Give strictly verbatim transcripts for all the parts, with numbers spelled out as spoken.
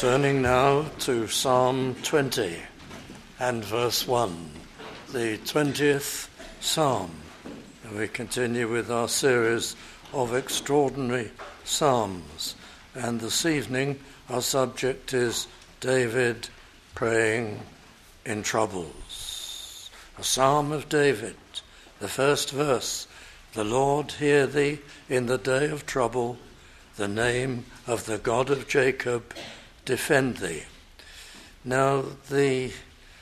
Turning now to Psalm twenty and verse one, the twentieth Psalm. And we continue with our series of extraordinary Psalms. And this evening our subject is David praying in troubles. A Psalm of David, the first verse, "The Lord hear thee in the day of trouble, the name of the God of Jacob defend thee." Now, the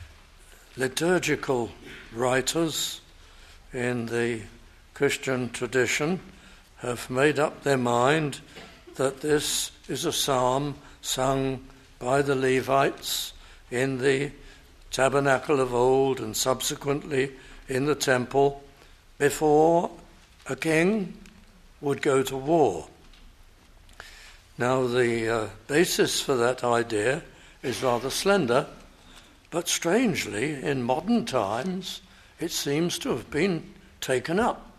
liturgical writers in the Christian tradition have made up their mind that this is a psalm sung by the Levites in the tabernacle of old and subsequently in the temple before a king would go to war. Now, the uh, basis for that idea is rather slender, but strangely, in modern times, it seems to have been taken up.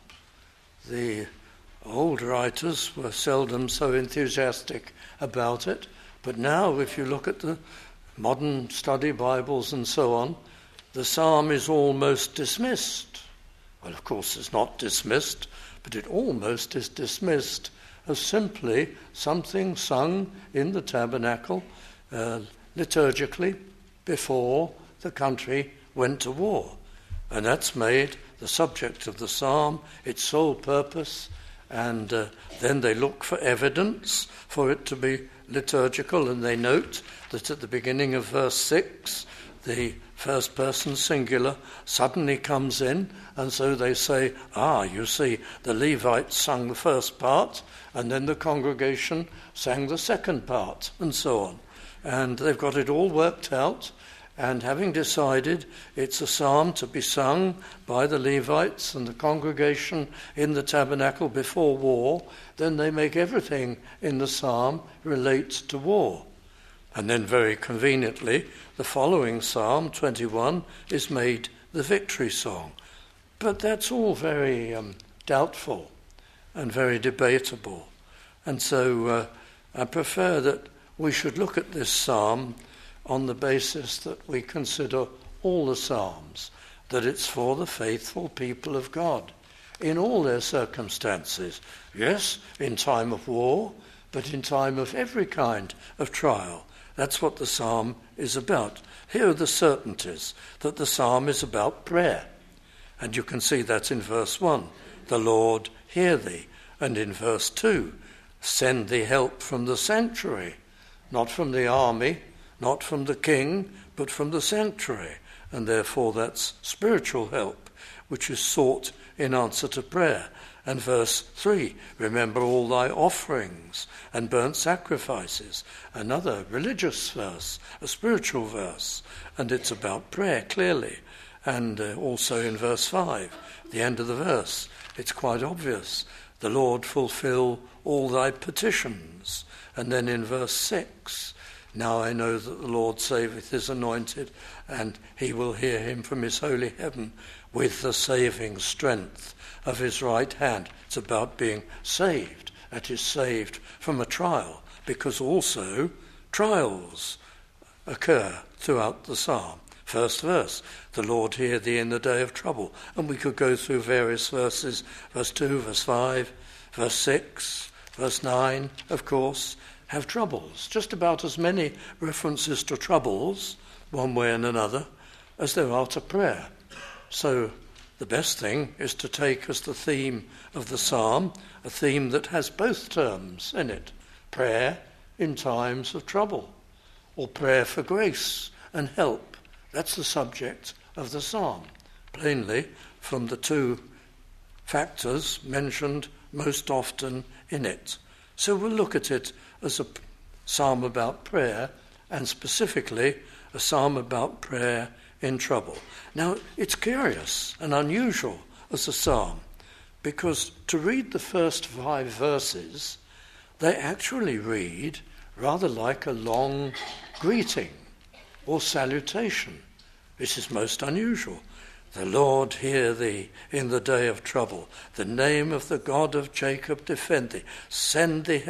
The old writers were seldom so enthusiastic about it, but now, if you look at the modern study Bibles and so on, the psalm is almost dismissed. Well, of course, it's not dismissed, but it almost is dismissed as simply something sung in the tabernacle uh, liturgically before the country went to war. And that's made the subject of the psalm its sole purpose, and uh, then they look for evidence for it to be liturgical, and they note that at the beginning of verse six, the first person singular suddenly comes in, and so they say, ah, you see, the Levites sung the first part, and then the congregation sang the second part, and so on. And they've got it all worked out, and having decided it's a psalm to be sung by the Levites and the congregation in the tabernacle before war, then they make everything in the psalm relate to war. And then very conveniently, the following Psalm, twenty-one, is made the victory song. But that's all very um, doubtful and very debatable. And so uh, I prefer that we should look at this psalm on the basis that we consider all the psalms, that it's for the faithful people of God in all their circumstances. Yes, in time of war, but in time of every kind of trial. That's what the psalm is about. Here are the certainties that the psalm is about prayer. And you can see that in verse one, "The Lord hear thee." And in verse two, "Send thee help from the sanctuary," not from the army, not from the king, but from the sanctuary. And therefore that's spiritual help, which is sought in answer to prayer. And verse three, "Remember all thy offerings and burnt sacrifices." Another religious verse, a spiritual verse, and it's about prayer clearly. And uh, also in verse five, the end of the verse, it's quite obvious. "The Lord fulfill all thy petitions." And then in verse six, "Now I know that the Lord saveth his anointed, and he will hear him from his holy heaven with the saving strength of his right hand." It's about being saved. That is, saved from a trial, because also trials occur throughout the psalm. First verse, "The Lord hear thee in the day of trouble." And we could go through various verses, verse two, verse five, verse six, verse nine, of course, have troubles. Just about as many references to troubles, one way and another, as there are to prayer. So the best thing is to take as the theme of the psalm a theme that has both terms in it. Prayer in times of trouble, or prayer for grace and help. That's the subject of the psalm, plainly from the two factors mentioned most often in it. So we'll look at it as a psalm about prayer, and specifically a psalm about prayer in trouble. Now, it's curious and unusual as a psalm, because to read the first five verses, they actually read rather like a long greeting or salutation. This is most unusual. The Lord hear thee in the day of trouble. The name of the God of Jacob defend thee. Send thee help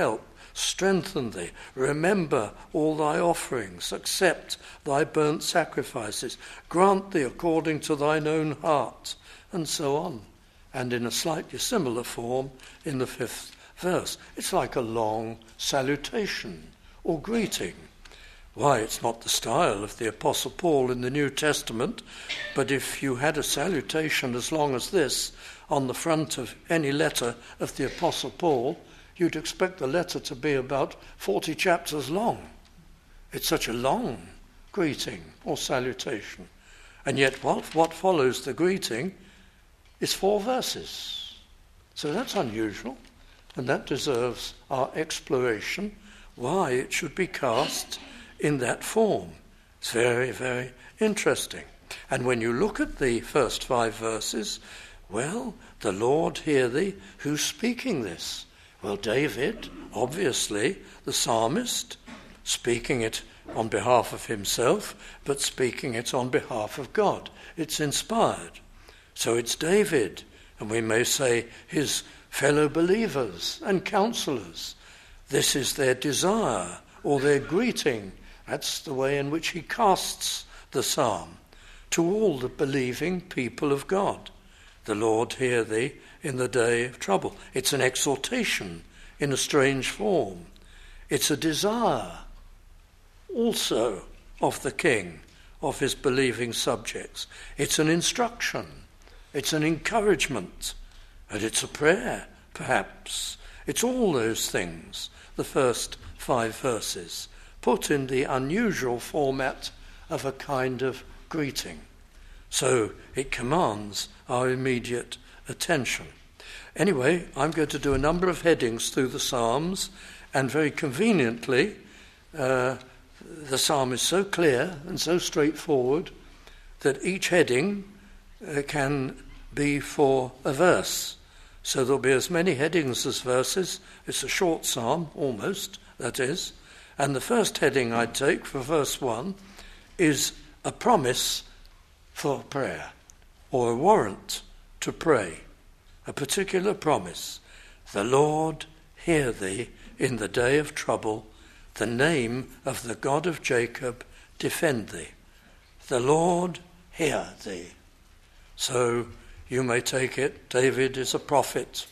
strengthen thee. Remember all thy offerings, accept thy burnt sacrifices, grant thee according to thine own heart, and so on. And in a slightly similar form in the fifth verse. It's like a long salutation or greeting. Why, it's not the style of the Apostle Paul in the New Testament, but if you had a salutation as long as this on the front of any letter of the Apostle Paul, you'd expect the letter to be about forty chapters long. It's such a long greeting or salutation. And yet what, what follows the greeting is four verses. So that's unusual, and that deserves our exploration, why it should be cast in that form. It's very, very interesting. And when you look at the first five verses, well, the Lord hear thee, who's speaking this? Well, David, obviously, the psalmist, speaking it on behalf of himself, but speaking it on behalf of God. It's inspired. So it's David, and we may say his fellow believers and counselors. This is their desire or their greeting. That's the way in which he casts the psalm to all the believing people of God. The Lord hear thee in the day of trouble. It's an exhortation in a strange form. It's a desire also of the king, of his believing subjects. It's an instruction. It's an encouragement. And it's a prayer, perhaps. It's all those things, the first five verses, put in the unusual format of a kind of greeting. So it commands our immediate attention. Anyway, I'm going to do a number of headings through the Psalms, and very conveniently, uh, the psalm is so clear and so straightforward that each heading uh, can be for a verse. So there'll be as many headings as verses. It's a short psalm, almost, that is. And the first heading I take for verse one is a promise for prayer, or a warrant to pray, a particular promise. The Lord hear thee in the day of trouble, the name of the God of Jacob defend thee. The Lord hear thee. So you may take it, David is a prophet.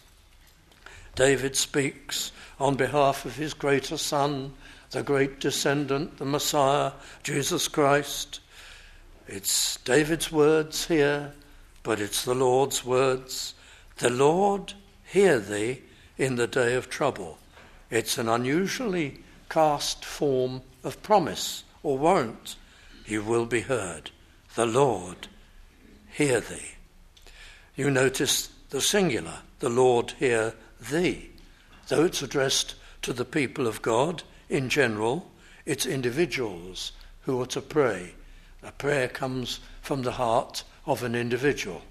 David speaks on behalf of his greater son, the great descendant, the Messiah, Jesus Christ. It's David's words here, but it's the Lord's words. The Lord hear thee in the day of trouble. It's an unusually cast form of promise or warrant. You will be heard. The Lord hear thee. You notice the singular, the Lord hear thee. Though it's addressed to the people of God in general, it's individuals who are to pray. A prayer comes from the heart of an individual.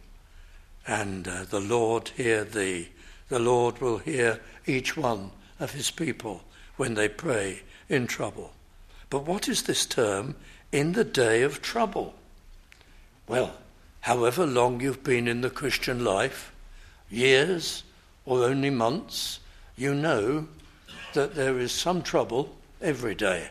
And uh, the Lord hear thee. The Lord will hear each one of his people when they pray in trouble. But what is this term, in the day of trouble? Well, however long you've been in the Christian life, years or only months, you know that there is some trouble every day.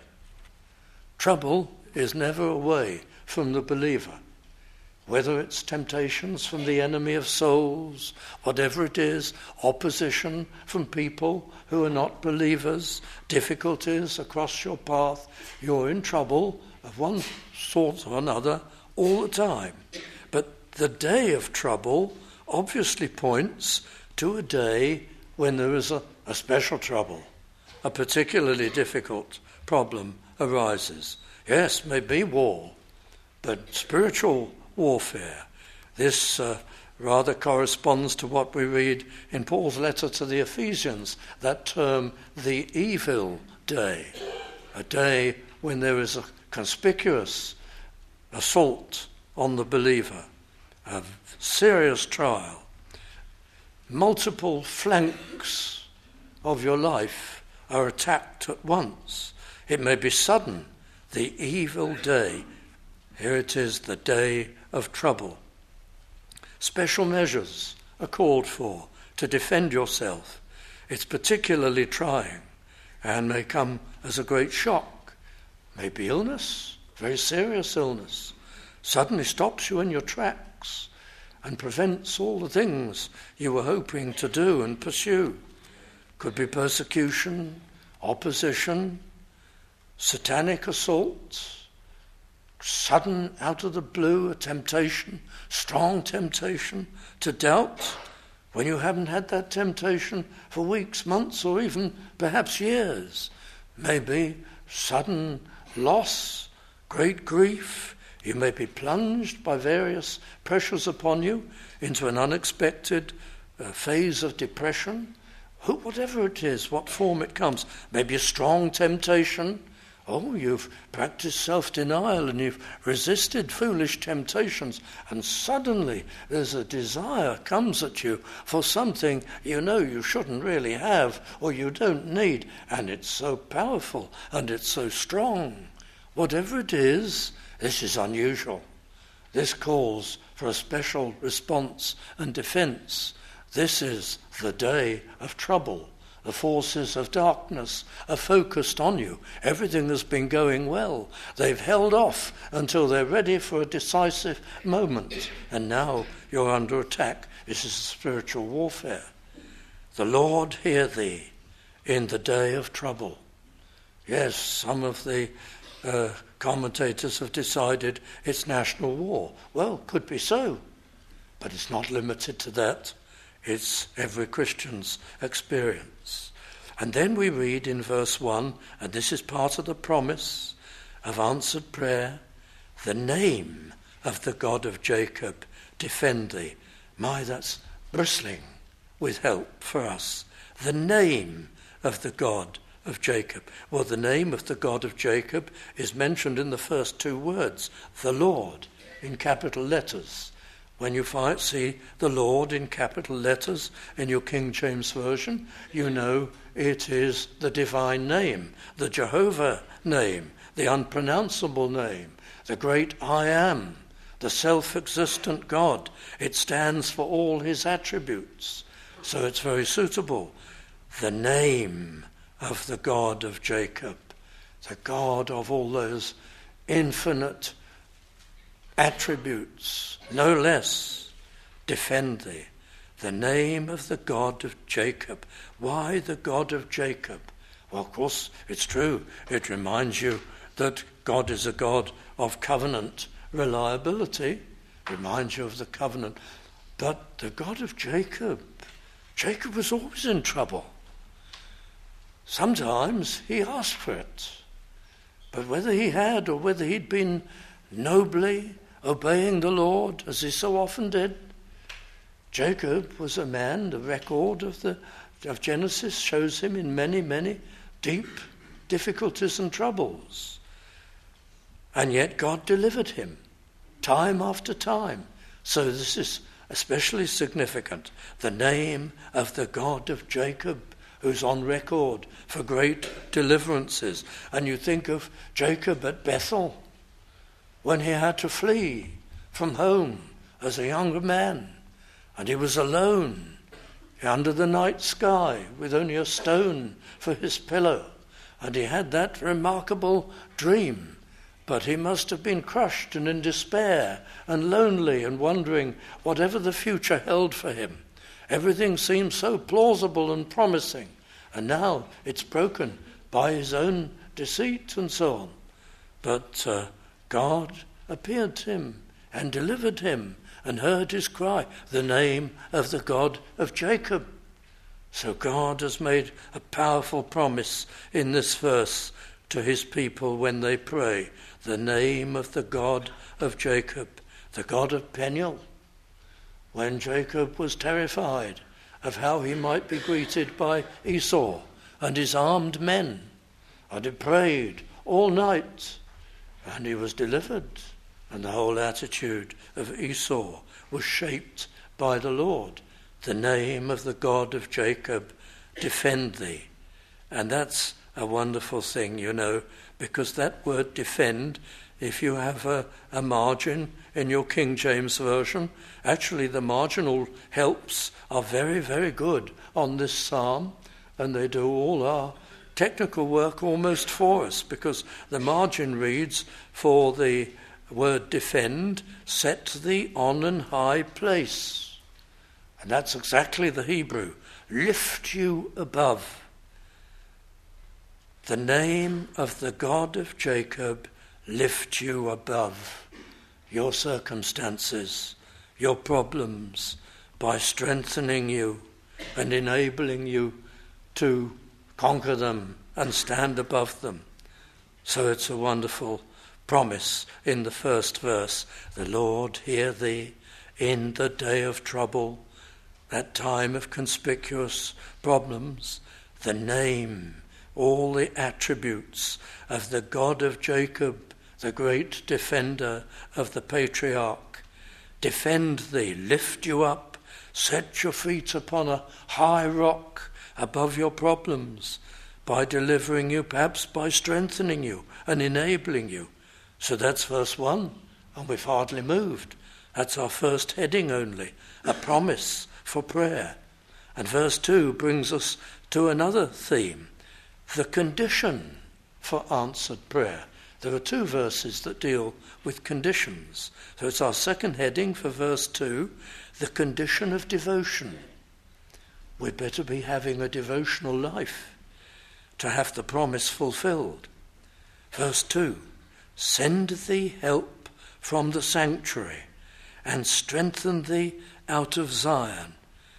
Trouble is never away from the believer. Whether it's temptations from the enemy of souls, whatever it is, opposition from people who are not believers, difficulties across your path, you're in trouble of one sort or another all the time. But the day of trouble obviously points to a day when there is a, a special trouble, a particularly difficult problem arises. Yes, maybe war, but spiritual warfare. This uh, rather corresponds to what we read in Paul's letter to the Ephesians, that term, the evil day, a day when there is a conspicuous assault on the believer, a serious trial. Multiple flanks of your life are attacked at once. It may be sudden, the evil day. Here it is, the day of trouble. Special measures are called for to defend yourself. It's particularly trying. and may come as a great shock. Maybe illness, very serious illness, suddenly stops you in your tracks and prevents all the things you were hoping to do and pursue. Could be persecution, opposition, satanic assault, sudden, out of the blue, a temptation, strong temptation to doubt when you haven't had that temptation for weeks, months, or even perhaps years. Maybe sudden loss, great grief. You may be plunged by various pressures upon you into an unexpected uh, phase of depression. Who, whatever it is, what form it comes. Maybe a strong temptation. Oh, you've practiced self-denial and you've resisted foolish temptations, and suddenly there's a desire comes at you for something you know you shouldn't really have or you don't need, and it's so powerful and it's so strong. Whatever it is, this is unusual. This calls for a special response and defense. This is the day of trouble. The forces of darkness are focused on you. Everything has been going well. They've held off until they're ready for a decisive moment. And now you're under attack. This is spiritual warfare. The Lord hear thee in the day of trouble. Yes, some of the uh, commentators have decided it's national war. Well, could be so. But it's not limited to that. It's every Christian's experience. And then we read in verse one, and this is part of the promise of answered prayer, the name of the God of Jacob defend thee. My, that's bristling with help for us. The name of the God of Jacob. Well, the name of the God of Jacob is mentioned in the first two words, the Lord, in capital letters. When you find, see the Lord in capital letters in your King James Version, you know it is the divine name, the Jehovah name, the unpronounceable name, the great I am, the self-existent God. It stands for all his attributes, so it's very suitable. The name of the God of Jacob, the God of all those infinite attributes, no less, defend thee. The name of the God of Jacob. Why the God of Jacob? Well, of course, it's true. It reminds you that God is a God of covenant reliability. Reminds you of the covenant. But the God of Jacob, Jacob was always in trouble. Sometimes he asked for it. But whether he had or whether he'd been nobly obeying the Lord, as he so often did, Jacob was a man, the record of the of Genesis shows him in many, many deep difficulties and troubles. And yet God delivered him, time after time. So this is especially significant. The name of the God of Jacob, who's on record for great deliverances. And you think of Jacob at Bethel, when he had to flee from home as a younger man, and he was alone under the night sky with only a stone for his pillow, and he had that remarkable dream. But he must have been crushed and in despair and lonely and wondering whatever the future held for him. Everything seemed so plausible and promising, and now it's broken by his own deceit and so on. But uh, God appeared to him and delivered him and heard his cry, the name of the God of Jacob. So God has made a powerful promise in this verse to his people when they pray, the name of the God of Jacob, the God of Peniel. When Jacob was terrified of how he might be greeted by Esau and his armed men, and he prayed all night, and he was delivered, and the whole attitude of Esau was shaped by the Lord. The name of the God of Jacob, defend thee. And that's a wonderful thing, you know, because that word defend, if you have a, a margin in your King James Version, actually the marginal helps are very, very good on this psalm, and they do all our technical work almost for us, because the margin reads, for the word defend, set thee on an high place. And that's exactly the Hebrew. Lift you above. The name of the God of Jacob lift you above your circumstances, your problems, by strengthening you and enabling you to conquer them and stand above them. So it's a wonderful promise in the first verse. The Lord hear thee in the day of trouble, that time of conspicuous problems. The name, all the attributes of the God of Jacob, the great defender of the patriarch. Defend thee, lift you up, set your feet upon a high rock above your problems, by delivering you, perhaps by strengthening you and enabling you. So that's verse one, and we've hardly moved. That's our first heading only, a promise for prayer. And verse two brings us to another theme, the condition for answered prayer. There are two verses that deal with conditions. So it's our second heading for verse two, the condition of devotion. We'd better be having a devotional life to have the promise fulfilled. Verse two, send thee help from the sanctuary and strengthen thee out of Zion.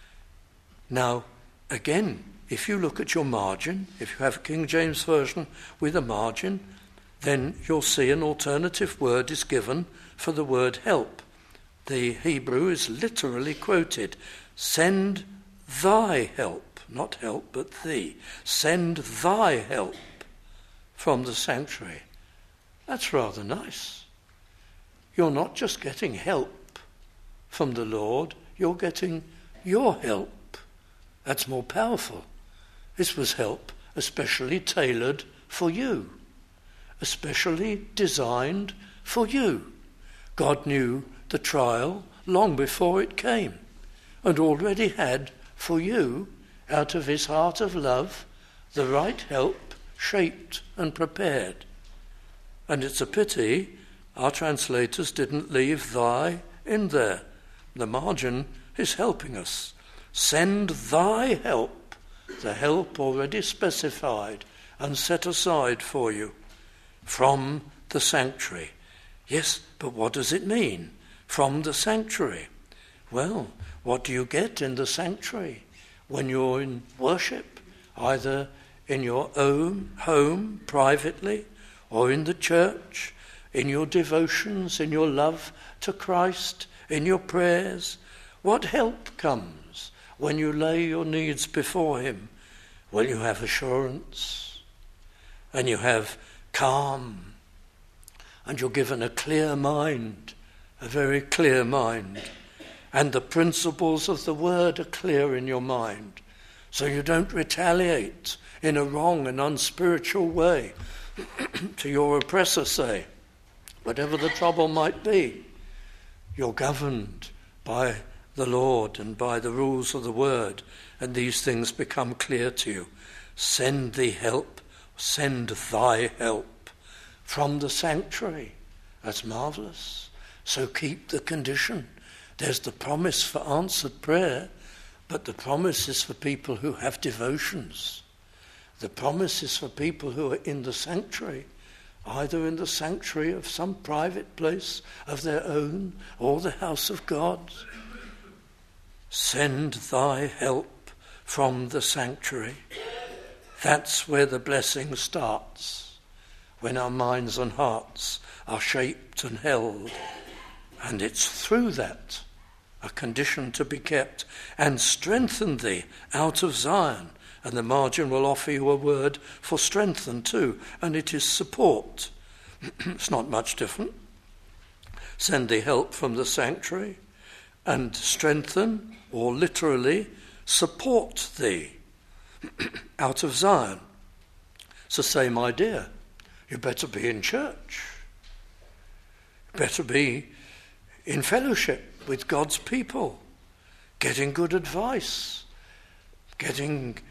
Now, again, if you look at your margin, if you have a King James Version with a margin, then you'll see an alternative word is given for the word help. The Hebrew is literally quoted, send thy help, not help but thee, send thy help from the sanctuary. That's rather nice. You're not just getting help from the Lord, you're getting your help. That's more powerful. This was help especially tailored for you, especially designed for you. God knew the trial long before it came and already had for you, out of his heart of love, the right help shaped and prepared. And it's a pity our translators didn't leave thy in there. The margin is helping us. Send thy help, the help already specified and set aside for you, from the sanctuary. Yes, but what does it mean? From the sanctuary. Well, what do you get in the sanctuary when you're in worship, either in your own home privately or in the church, in your devotions, in your love to Christ, in your prayers? What help comes when you lay your needs before him? Well, you have assurance and you have calm, and you're given a clear mind, a very clear mind, and the principles of the word are clear in your mind, so you don't retaliate in a wrong and unspiritual way to your oppressor, say, whatever the trouble might be. You're governed by the Lord and by the rules of the word, and these things become clear to you. Send thee help, send thy help from the sanctuary. That's marvelous. So keep the condition. There's the promise for answered prayer, but the promise is for people who have devotions. The promise is for people who are in the sanctuary, either in the sanctuary of some private place of their own or the house of God. Send thy help from the sanctuary. That's where the blessing starts, when our minds and hearts are shaped and held. And it's through that, a condition to be kept, and strengthen thee out of Zion. And the margin will offer you a word for strengthen too, and it is support. It's not much different. Send thee help from the sanctuary, and strengthen, or literally support thee out of Zion. It's the same idea. You better be in church. You better be in fellowship with God's people, getting good advice, getting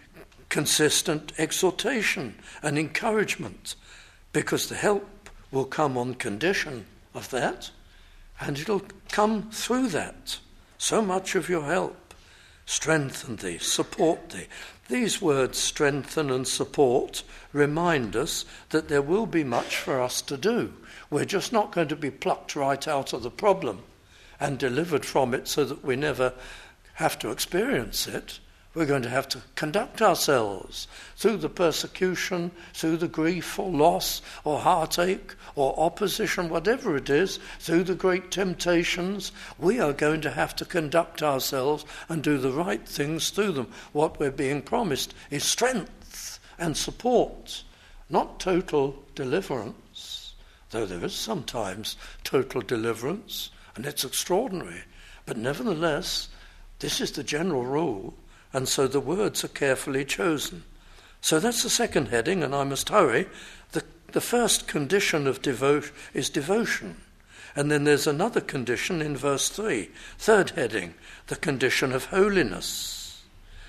consistent exhortation and encouragement, because the help will come on condition of that, and it'll come through that. So much of your help. Strengthen thee, support thee. These words, strengthen and support, remind us that there will be much for us to do. We're just not going to be plucked right out of the problem and delivered from it so that we never have to experience it. We're going to have to conduct ourselves through the persecution, through the grief or loss or heartache or opposition, whatever it is, through the great temptations. We are going to have to conduct ourselves and do the right things through them. What we're being promised is strength and support, not total deliverance, though there is sometimes total deliverance, and it's extraordinary. But nevertheless, this is the general rule. And so the words are carefully chosen. So that's the second heading, and I must hurry. The, the first condition of devotion is devotion. And then there's another condition in verse three. Third heading, the condition of holiness.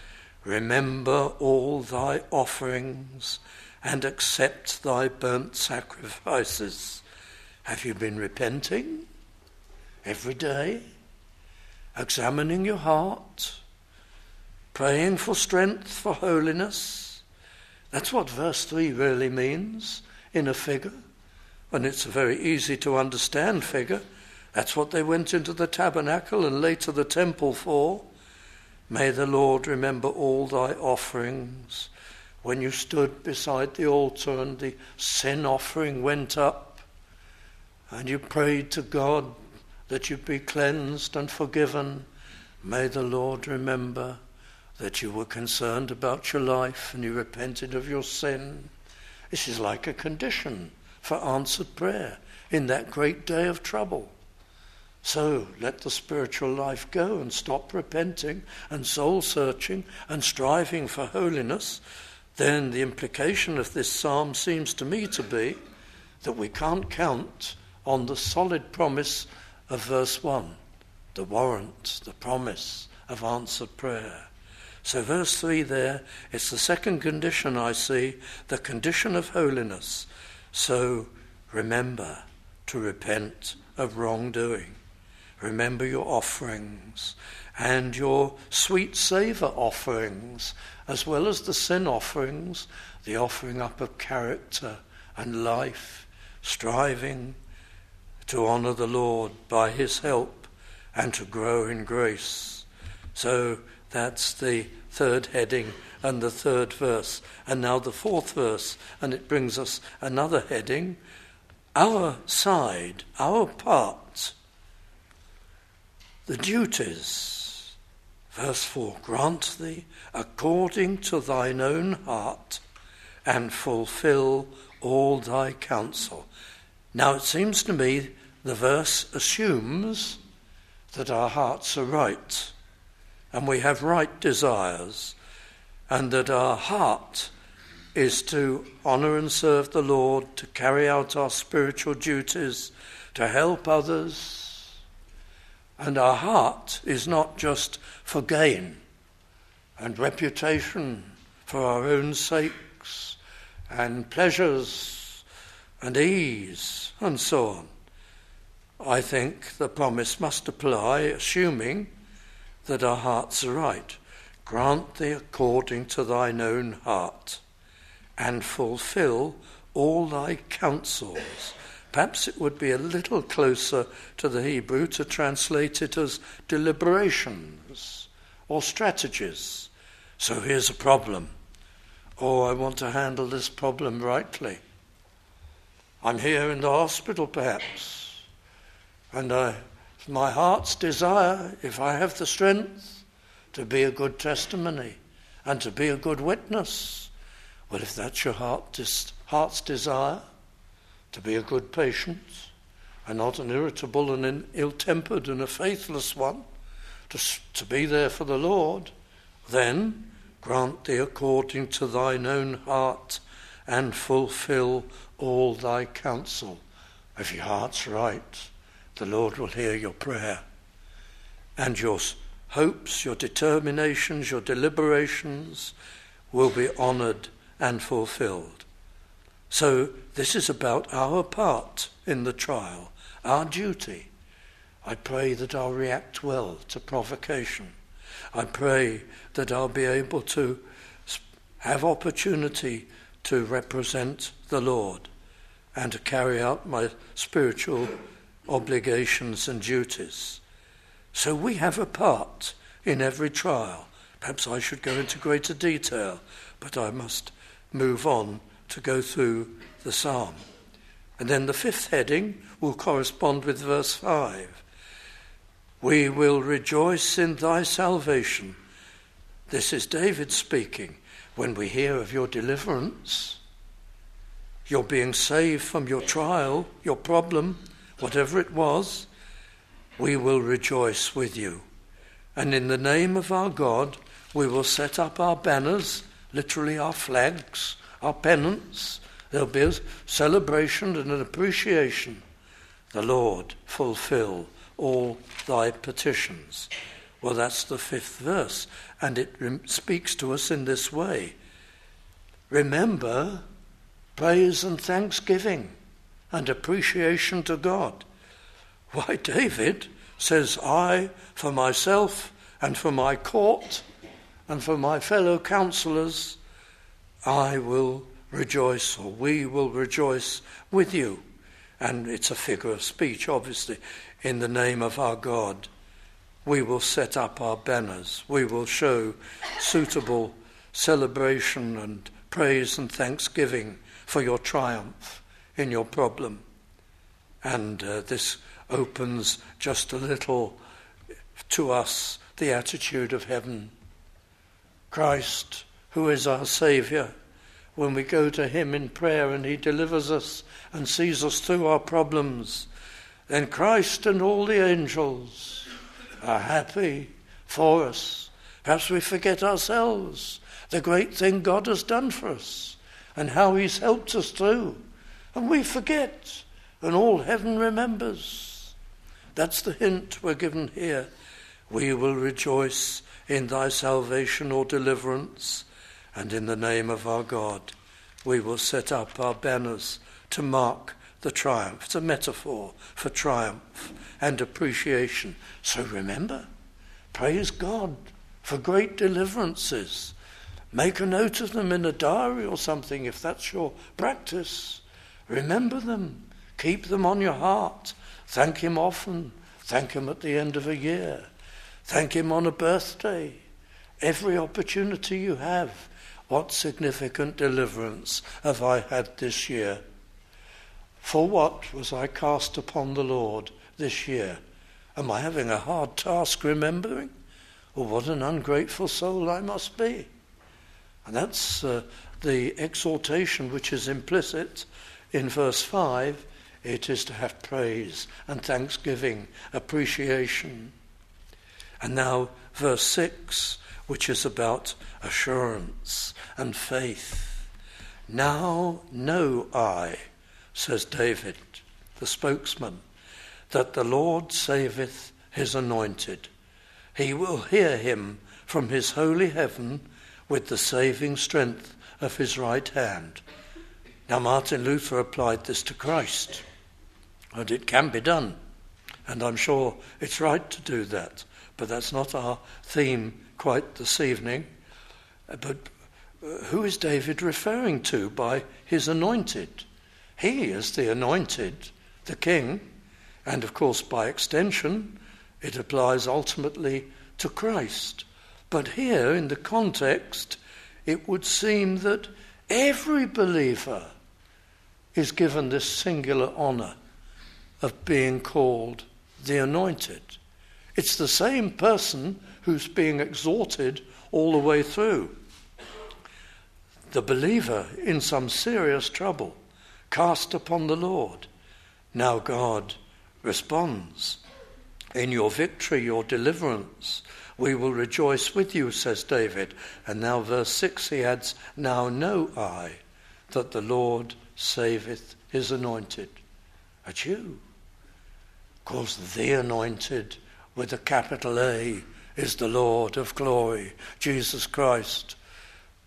Remember all thy offerings and accept thy burnt sacrifices. Have you been repenting every day? Examining your heart? Praying for strength, for holiness. That's what verse three really means in a figure. And it's a very easy to understand figure. That's what they went into the tabernacle and later the temple for. May the Lord remember all thy offerings. When you stood beside the altar and the sin offering went up, and you prayed to God that you be cleansed and forgiven, may the Lord remember that you were concerned about your life and you repented of your sin. This is like a condition for answered prayer in that great day of trouble. So let the spiritual life go and stop repenting and soul searching and striving for holiness. Then the implication of this psalm seems to me to be that we can't count on the solid promise of verse one, the warrant, the promise of answered prayer. So verse three there, it's the second condition I see, the condition of holiness. So remember to repent of wrongdoing. Remember your offerings and your sweet savour offerings, as well as the sin offerings, the offering up of character and life, striving to honour the Lord by his help and to grow in grace. So that's the third heading and the third verse. And now the fourth verse, and it brings us another heading. Our side, our part, the duties. Verse four, grant thee according to thine own heart and fulfill all thy counsel. Now it seems to me the verse assumes that our hearts are right and we have right desires, and that our heart is to honour and serve the Lord, to carry out our spiritual duties, to help others. And our heart is not just for gain and reputation for our own sakes and pleasures and ease and so on. I think the promise must apply, assuming that our hearts are right. Grant thee according to thine own heart, and fulfill all thy counsels. Perhaps it would be a little closer to the Hebrew to translate it as deliberations or strategies. So here's a problem. Oh, I want to handle this problem rightly. I'm here in the hospital perhaps, and I my heart's desire, if I have the strength, to be a good testimony and to be a good witness. Well, if that's your heart, des- heart's desire, to be a good patient and not an irritable and an ill-tempered and a faithless one, to, to be there for the Lord, then grant thee according to thine own heart and fulfill all thy counsel. If your heart's right, the Lord will hear your prayer, and your hopes, your determinations, your deliberations will be honoured and fulfilled. So this is about our part in the trial, our duty. I pray that I'll react well to provocation. I pray that I'll be able to have opportunity to represent the Lord and to carry out my spiritual obligations and duties. So we have a part in every trial. Perhaps I should go into greater detail, but I must move on to go through the psalm. And then the fifth heading will correspond with verse five. We will rejoice in thy salvation. This is David speaking. When we hear of your deliverance, you're being saved from your trial, your problem, whatever it was, we will rejoice with you. And in the name of our God, we will set up our banners, literally our flags, our pennants. There'll be a celebration and an appreciation. The Lord fulfill all thy petitions. Well, that's the fifth verse, and it re- speaks to us in this way. Remember praise and thanksgiving and appreciation to God. Why, David says, I, for myself and for my court and for my fellow counsellors, I will rejoice, or we will rejoice with you. And it's a figure of speech, obviously, in the name of our God. We will set up our banners. We will show suitable celebration and praise and thanksgiving for your triumph in your problem. And uh, this opens just a little to us the attitude of heaven. Christ, who is our Saviour, when we go to him in prayer and he delivers us and sees us through our problems, then Christ and all the angels are happy for us. Perhaps we forget ourselves, the great thing God has done for us and how he's helped us through. And we forget, and all heaven remembers. That's the hint we're given here. We will rejoice in thy salvation or deliverance, and in the name of our God we will set up our banners to mark the triumph. It's a metaphor for triumph and appreciation. So remember, praise God for great deliverances. Make a note of them in a diary or something if that's your practice. Remember them. Keep them on your heart. Thank him often. Thank him at the end of a year. Thank him on a birthday. Every opportunity you have. What significant deliverance have I had this year? For what was I cast upon the Lord this year? Am I having a hard task remembering? Or what an ungrateful soul I must be? And that's uh, the exhortation which is implicit in verse five. It is to have praise and thanksgiving, appreciation. And now verse six, which is about assurance and faith. Now know I, says David, the spokesman, that the Lord saveth his anointed. He will hear him from his holy heaven with the saving strength of his right hand. Now Martin Luther applied this to Christ, and it can be done, and I'm sure it's right to do that, but that's not our theme quite this evening. But who is David referring to by his anointed? He is the anointed, the king, and of course by extension it applies ultimately to Christ. But here in the context it would seem that every believer is given this singular honour of being called the anointed. It's the same person who's being exhorted all the way through. The believer in some serious trouble, cast upon the Lord. Now God responds, in your victory, your deliverance, we will rejoice with you, says David. And now verse six he adds, now know I that the Lord saveth his anointed. That's you. Of course, the anointed with a capital A is the Lord of glory, Jesus Christ.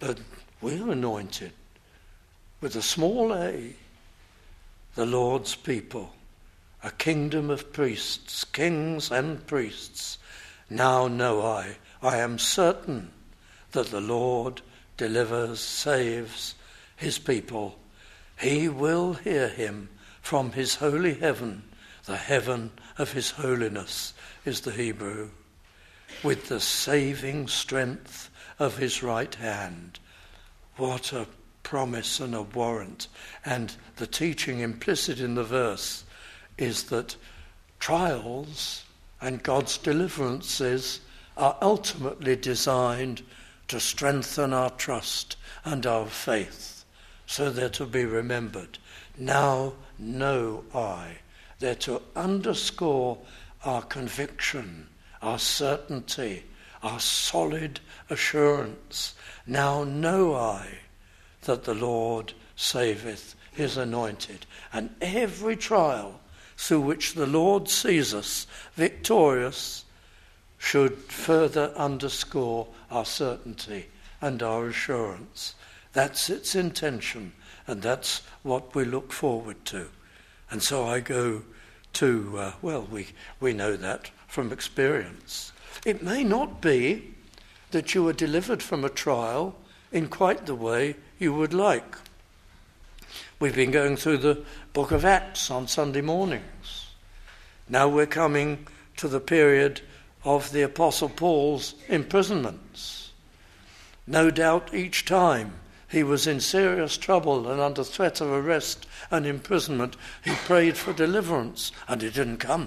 But we're anointed with a small a, the Lord's people, a kingdom of priests, kings and priests. Now know I, I am certain that the Lord delivers, saves his people. He will hear him from his holy heaven. The heaven of his holiness is the Hebrew. With the saving strength of his right hand. What a promise and a warrant. And the teaching implicit in the verse is that trials and God's deliverances are ultimately designed to strengthen our trust and our faith, so they're to be remembered. Now know I. They're to underscore our conviction, our certainty, our solid assurance. Now know I that the Lord saveth his anointed. And every trial through which the Lord sees us victorious should further underscore our certainty and our assurance. That's its intention, and that's what we look forward to. And so I go to, uh, well, we, we know that from experience. It may not be that you are delivered from a trial in quite the way you would like. We've been going through the book of Acts on Sunday mornings. Now we're coming to the period of the Apostle Paul's imprisonments. No doubt each time he was in serious trouble and under threat of arrest and imprisonment, he prayed for deliverance, and it didn't come.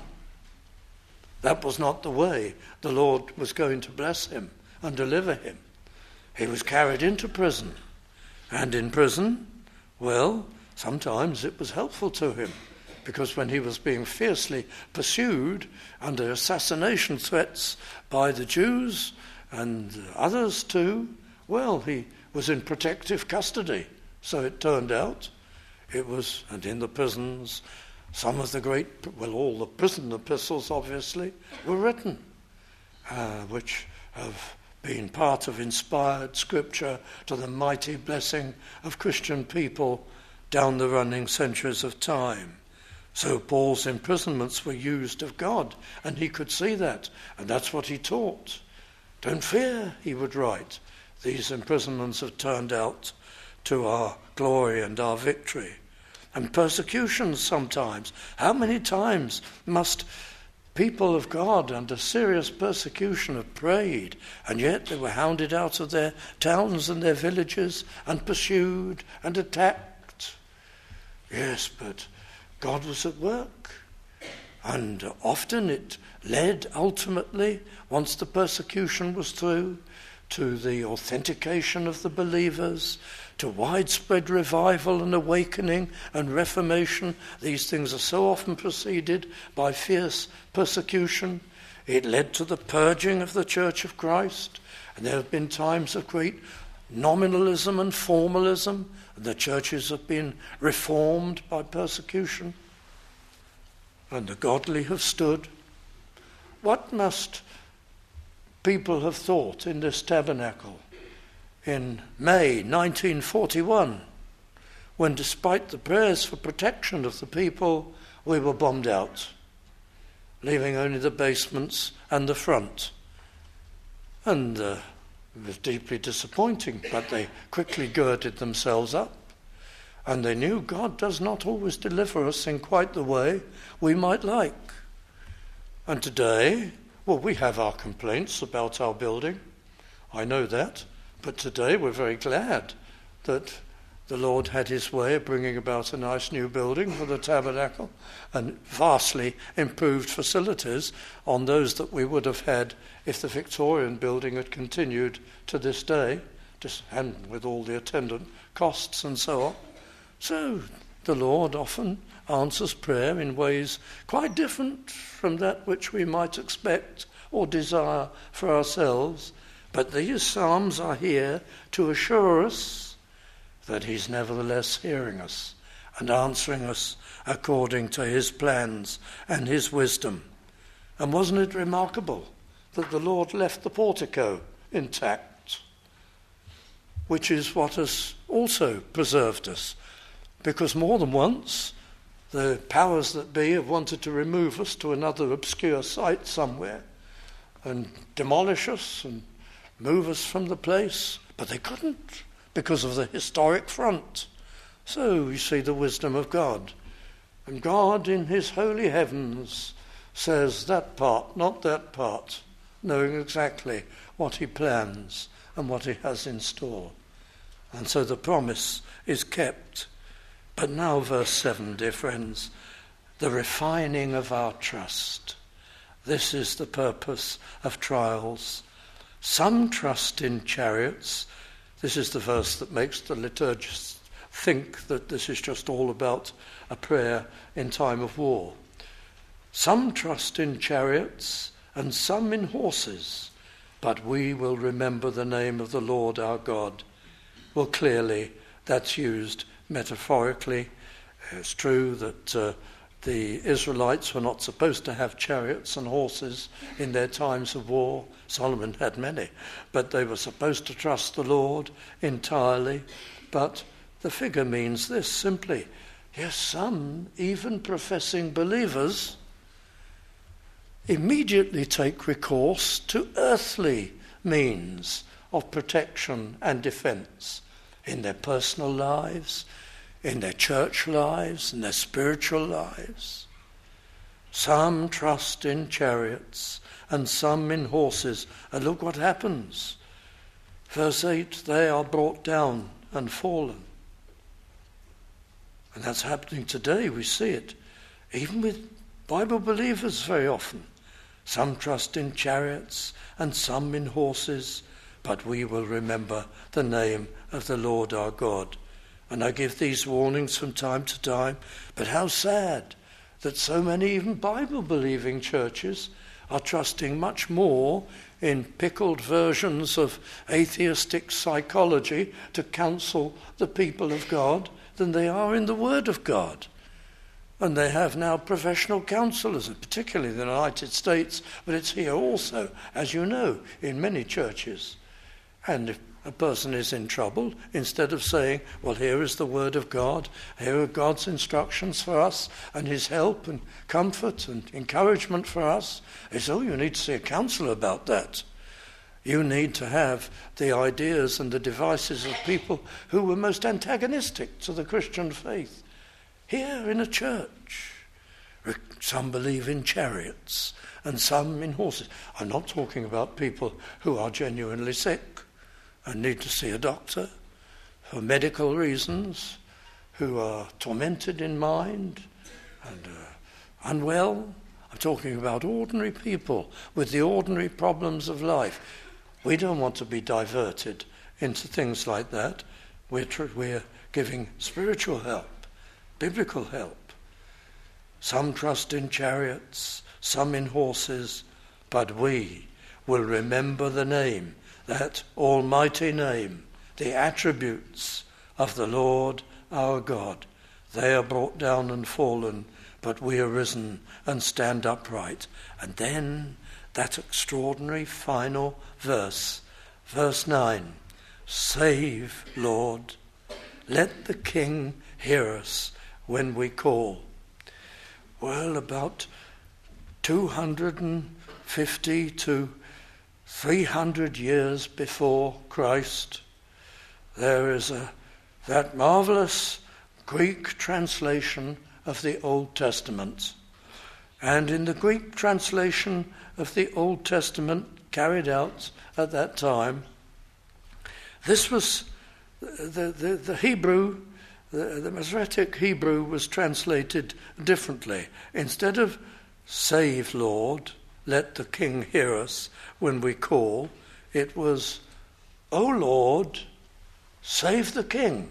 That was not the way the Lord was going to bless him and deliver him. He was carried into prison, and in prison, well, sometimes it was helpful to him, because when he was being fiercely pursued under assassination threats by the Jews and others too, well, he was in protective custody, so it turned out. It was, and in the prisons, some of the great, well, all the prison epistles, obviously, were written, uh, which have been part of inspired scripture to the mighty blessing of Christian people down the running centuries of time. So Paul's imprisonments were used of God, and he could see that, and that's what he taught. Don't fear, he would write. These imprisonments have turned out to our glory and our victory. And persecutions sometimes. How many times must people of God under serious persecution have prayed, and yet they were hounded out of their towns and their villages and pursued and attacked? Yes, but God was at work. And often it led ultimately, once the persecution was through, to the authentication of the believers, to widespread revival and awakening and reformation. These things are so often preceded by fierce persecution. It led to the purging of the Church of Christ, and there have been times of great nominalism and formalism, and the churches have been reformed by persecution, and the godly have stood. What must people have thought in this tabernacle in May nineteen forty-one, when despite the prayers for protection of the people, we were bombed out, leaving only the basements and the front. And uh, it was deeply disappointing, but they quickly girded themselves up. And they knew God does not always deliver us in quite the way we might like. And today, well, we have our complaints about our building. I know that. But today we're very glad that the Lord had his way of bringing about a nice new building for the tabernacle and vastly improved facilities on those that we would have had if the Victorian building had continued to this day, just and with all the attendant costs and so on. So the Lord often answers prayer in ways quite different from that which we might expect or desire for ourselves. But these psalms are here to assure us that he's nevertheless hearing us and answering us according to his plans and his wisdom. And wasn't it remarkable that the Lord left the portico intact? which is what has also preserved us. Because more than once, the powers that be have wanted to remove us to another obscure site somewhere and demolish us and move us from the place. But they couldn't because of the historic front. So you see the wisdom of God. And God in his holy heavens says that part, not that part, knowing exactly what he plans and what he has in store. And so the promise is kept. But now verse seven, dear friends, the refining of our trust. This is the purpose of trials. Some trust in chariots. This is the verse that makes the liturgists think that this is just all about a prayer in time of war. Some trust in chariots and some in horses, but we will remember the name of the Lord our God. Well, clearly that's used metaphorically. It's true that uh, the Israelites were not supposed to have chariots and horses in their times of war. Solomon had many, but they were supposed to trust the Lord entirely. But the figure means this simply: yes, some, even professing believers, immediately take recourse to earthly means of protection and defense in their personal lives, in their church lives, in their spiritual lives. Some trust in chariots and some in horses. And look what happens. Verse eight, they are brought down and fallen. And that's happening today. We see it. Even with Bible believers very often. Some trust in chariots and some in horses, but we will remember the name of the Lord our God. And I give these warnings from time to time, but how sad that so many even Bible-believing churches are trusting much more in pickled versions of atheistic psychology to counsel the people of God than they are in the Word of God. And they have now professional counselors, particularly in the United States, but it's here also, as you know, in many churches. And if a person is in trouble, instead of saying, well, here is the Word of God, here are God's instructions for us, and his help and comfort and encouragement for us, it's, oh, you need to see a counsellor about that. You need to have the ideas and the devices of people who were most antagonistic to the Christian faith. Here in a church, some believe in chariots and some in horses. I'm not talking about people who are genuinely sick and need to see a doctor for medical reasons, who are tormented in mind and uh, unwell. I'm talking about ordinary people with the ordinary problems of life. We don't want to be diverted into things like that. We're, tr- we're giving spiritual help, biblical help. Some trust in chariots, some in horses, but we will remember the name, that almighty name, the attributes of the Lord our God. They are brought down and fallen, but we are risen and stand upright. And then that extraordinary final verse, verse nine, save, Lord, let the King hear us when we call. Well, about two hundred fifty to three hundred years before Christ, there is a that marvelous Greek translation of the Old Testament. And in the Greek translation of the Old Testament carried out at that time, this was the, the, the Hebrew, the, the Masoretic Hebrew was translated differently. Instead of save, Lord, let the King hear us when we call, it was, O Lord, save the King.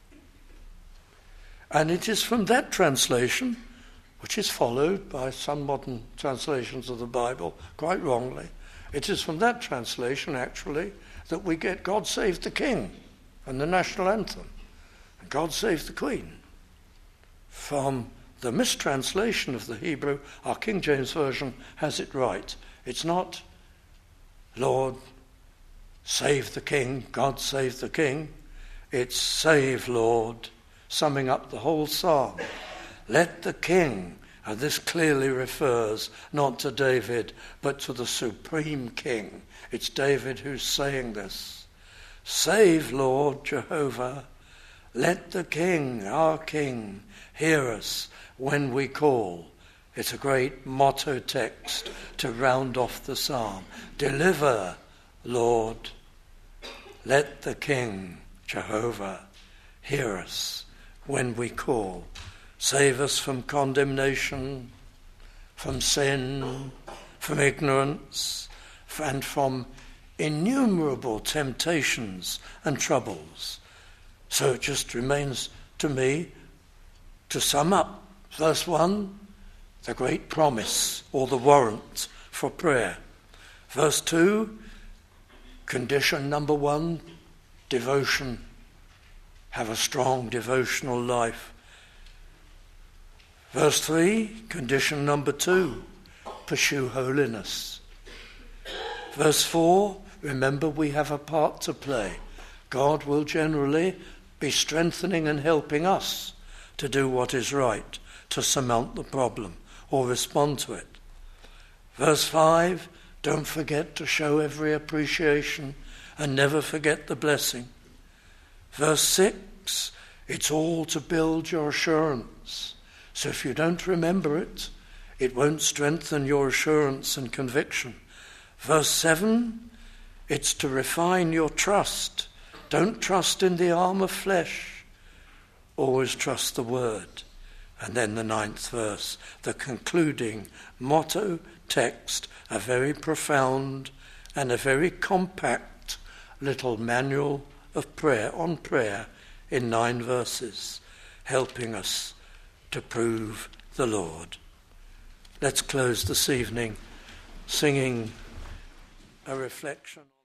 And it is from that translation, which is followed by some modern translations of the Bible, quite wrongly, it is from that translation, actually, that we get God Save the King and the national anthem, and God Save the Queen. From the mistranslation of the Hebrew, our King James Version has it right. It's not, Lord, save the King, God save the King. It's save, Lord, summing up the whole psalm. Let the King, and this clearly refers not to David, but to the supreme King. It's David who's saying this. Save, Lord Jehovah. Let the King, our King, hear us when we call. It's a great motto text to round off the psalm. Deliver, Lord. Let the King, Jehovah, hear us when we call. Save us from condemnation, from sin, from ignorance, and from innumerable temptations and troubles. So it just remains to me to sum up. Verse one, the great promise or the warrant for prayer. Verse two, condition number one, devotion. Have a strong devotional life. Verse three, condition number two, pursue holiness. Verse four, remember we have a part to play. God will generally be strengthening and helping us to do what is right, to surmount the problem or respond to it. Verse five, don't forget to show every appreciation and never forget the blessing. Verse six, it's all to build your assurance. So if you don't remember it, it won't strengthen your assurance and conviction. Verse seven, it's to refine your trust. Don't trust in the arm of flesh. Always trust the word. And then the ninth verse, the concluding motto text, a very profound and a very compact little manual of prayer on prayer in nine verses, helping us to prove the Lord. Let's close this evening singing a reflection.